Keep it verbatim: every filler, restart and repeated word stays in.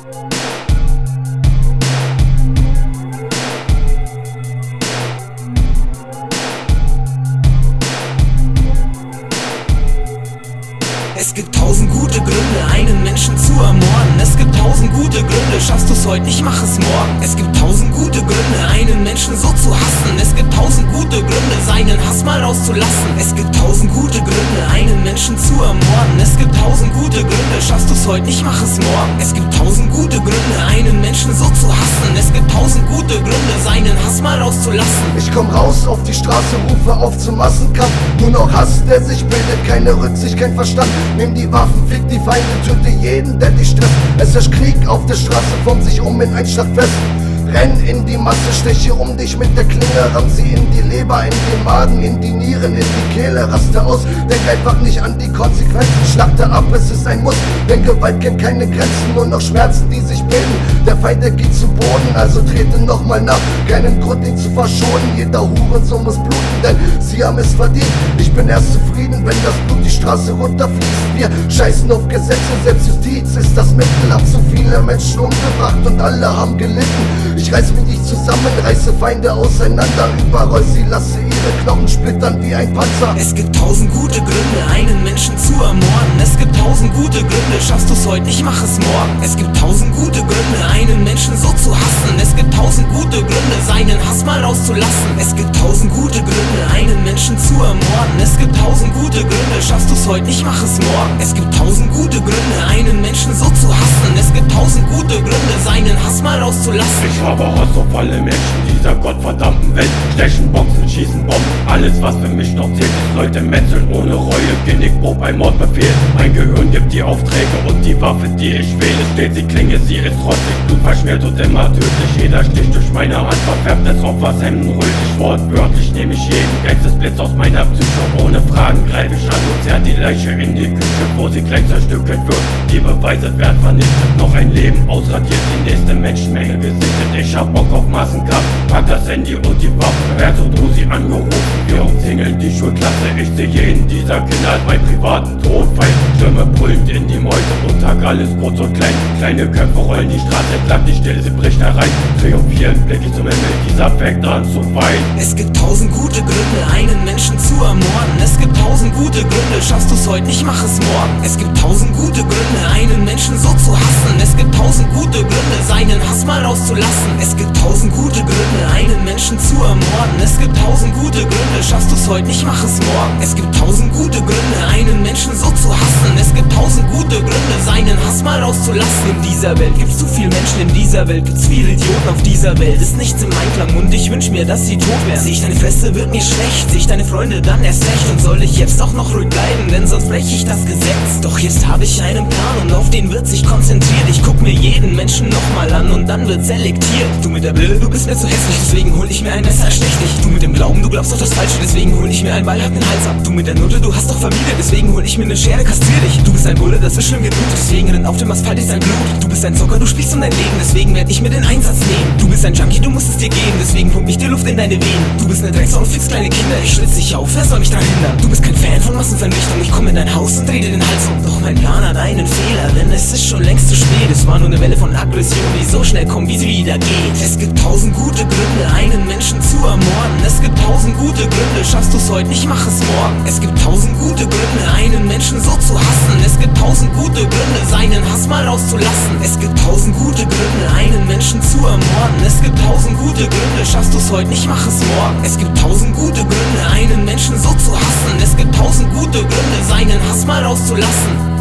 Es gibt tausend gute Gründe, einen Menschen zu ermorden. Es gibt tausend gute Gründe, schaffst du's heute nicht, mach es morgen. Es gibt tausend gute Gründe, einen Menschen so zu hassen. Es gibt tausend gute Gründe, seinen Hass mal rauszulassen. Es gibt tausend gute Gründe, einen Menschen zu ermorden. Es gibt tausend gute Gründe, schaffst du's heute nicht, mach es morgen. Es gibt tausend gute Gründe, einen Menschen so zu hassen. Es gibt tausend gute Gründe, seinen Hass mal rauszulassen. Ich komm raus auf die Straße, rufe auf zum Massenkampf. Nur noch Hass, der sich bildet, keine Rücksicht, kein Verstand. Nimm die Waffen, fick die Feinde, töte jeden, der dich stresst. Es herrscht Krieg auf der Straße, form sich um in ein Schlachtfest. Renn in die Masse, steche um dich mit der Klinge, ramm sie in die Leber, in den Magen, in die Nieren, in die Kehle, raste aus, denk einfach nicht an die Konsequenzen, schlachte ab, es ist ein Muss, denn Gewalt kennt keine Grenzen, nur noch Schmerzen, die sich bilden, der Feind, der geht zu Boden, also trete nochmal nach, keinen Grund, ihn zu verschonen, jeder Hurensohn muss bluten, denn sie haben es verdient, ich bin erst zufrieden, wenn das Blut die Straße runterfließt, wir scheißen auf Gesetze, Selbstjustiz ist das Mittel, hab so viele Menschen umgebracht und alle haben gelitten. Ich reiß mich nicht zusammen, reiße Feinde auseinander, überroll sie, lasse ihre Knochen splittern wie ein Panzer. Es gibt tausend gute Gründe, einen Menschen zu ermorden. Es gibt tausend gute Gründe, schaffst du's heute nicht, mach es morgen. Es gibt tausend gute Gründe, einen Menschen so zu hassen. Es gibt tausend gute Gründe, seinen Hass mal rauszulassen. Es gibt tausend gute Gründe, einen Menschen zu ermorden. Es gibt tausend gute Gründe, schaffst du's heute nicht, mach es morgen. Es gibt tausend gute Gründe, einen Menschen so zu hassen. Es gibt tausend gute Gründe, seinen Hass mal rauszulassen. Ich habe Hass auf alle Menschen dieser gottverdammten Welt. Stechen, Boxen, schießen, Bomben, alles was für mich noch zählt ist Leute metzeln ohne Reue, Genickbruch bei Mordbefehl. Mein Gehirn gibt die Aufträge und die Waffe, die ich wähle, steht sie Klinge, sie ist rostig, Blut verschmiert und immer tödlich. Jeder Stich durch meine Hand verfärbt des Opfers Hemden rötlich. Wortwörtlich nehme ich jeden Geistesblitz aus meiner Psyche. Ohne Fragen greife ich an und zerr die Leiche in die Küche, wo sie gleich zerstückelt wird. Die Beweise werden vernichtet, noch ein Leben ausradiert, die nächste Menschenmenge gesichtet. Ich hab Bock auf Massenkampf, pack das Handy und die Waffe, werd und Uzi angerufen. Wir umzingeln die Schulklasse, ich seh jeden dieser Kinder als meinen privaten Todfeind. Stimme brüllend in die Meute und Tag alles kurz und klein. Kleine Köpfe rollen die Straße entlang, die Stille, sie bricht herein. Triumphierend blick ich zum Himmel, dieser fängt an zu weinen. Es gibt tausend gute Gründe, einen Menschen zu ermorden. Es gibt tausend gute Gründe, schaffst du's heute nicht, mach es morgen. Es gibt tausend gute Gründe, einen Menschen so zu hassen. Es gibt tausend gute Gründe, seinen Hass mal rauszulassen. Es gibt tausend gute Gründe, einen Menschen zu ermorden. Es gibt tausend gute Gründe, schaffst du's heute nicht, mach es morgen. Es gibt tausend gute Gründe, einen Menschen so zu hassen. Es gibt tausend gute Gründe, seinen Hass mal rauszulassen. In dieser Welt gibt's zu viele Menschen, in dieser Welt gibt's viele Idioten. Auf dieser Welt ist nichts im Einklang und ich wünsch mir, dass sie tot wären. Seh ich deine Fresse, wird mir schlecht, seh ich deine Freunde, dann erst recht. Und soll ich jetzt auch noch ruhig bleiben, denn sonst brech ich das Gesetz. Doch jetzt hab ich einen Plan und auf den wird sich konzentriert. Ich guck mir jeden Menschen nochmal an und dann wird selektiert. Du mit der Brille, du bist mir zu hässlich, deswegen hol ich mir ein Messer, stech dich. Du mit dem Glauben, du glaubst doch das Falsche, deswegen hol ich mir einen Ball, hack den Hals ab. Du mit der Note, du hast doch Familie, deswegen hol ich mir ne Schere, kastrier dich. Du bist ein Bulle, das ist schlimm genug, deswegen rennt auf dem Asphalt ist dein Blut. Du bist ein Zocker, du spielst um dein Leben, deswegen werd ich mir den Einsatz nehmen. Du bist ein Junkie, du musst es dir geben, deswegen pump ich dir Luft in deine Venen. Du bist ne Drecksau und fix kleine Kinder, ich schlitz dich auf, wer soll mich daran hindern? Du bist kein Fan von Massenvernichtung, ich komm in dein Haus und dreh dir den Hals um. Doch mein Plan hat einen Fehler, denn es ist schon längst zu spät. Es war nur ne Welle von Aggression, die so schnell kommt, wie sie wieder geht. Es gibt tausend gute Gründe, einen Menschen zu ermorden. Es gibt tausend gute Gründe, schaffst du's heute nicht, mach es morgen. Es gibt tausend gute Gründe, einen Menschen so zu hassen. Es gibt tausend gute Gründe, seinen Hass mal rauszulassen. Es gibt tausend gute Gründe, einen Menschen zu ermorden. Es gibt tausend gute Gründe, schaffst du's heute nicht, mach es morgen. Es gibt tausend gute Gründe, einen Menschen so zu hassen. Es gibt tausend gute Gründe, seinen Hass mal rauszulassen.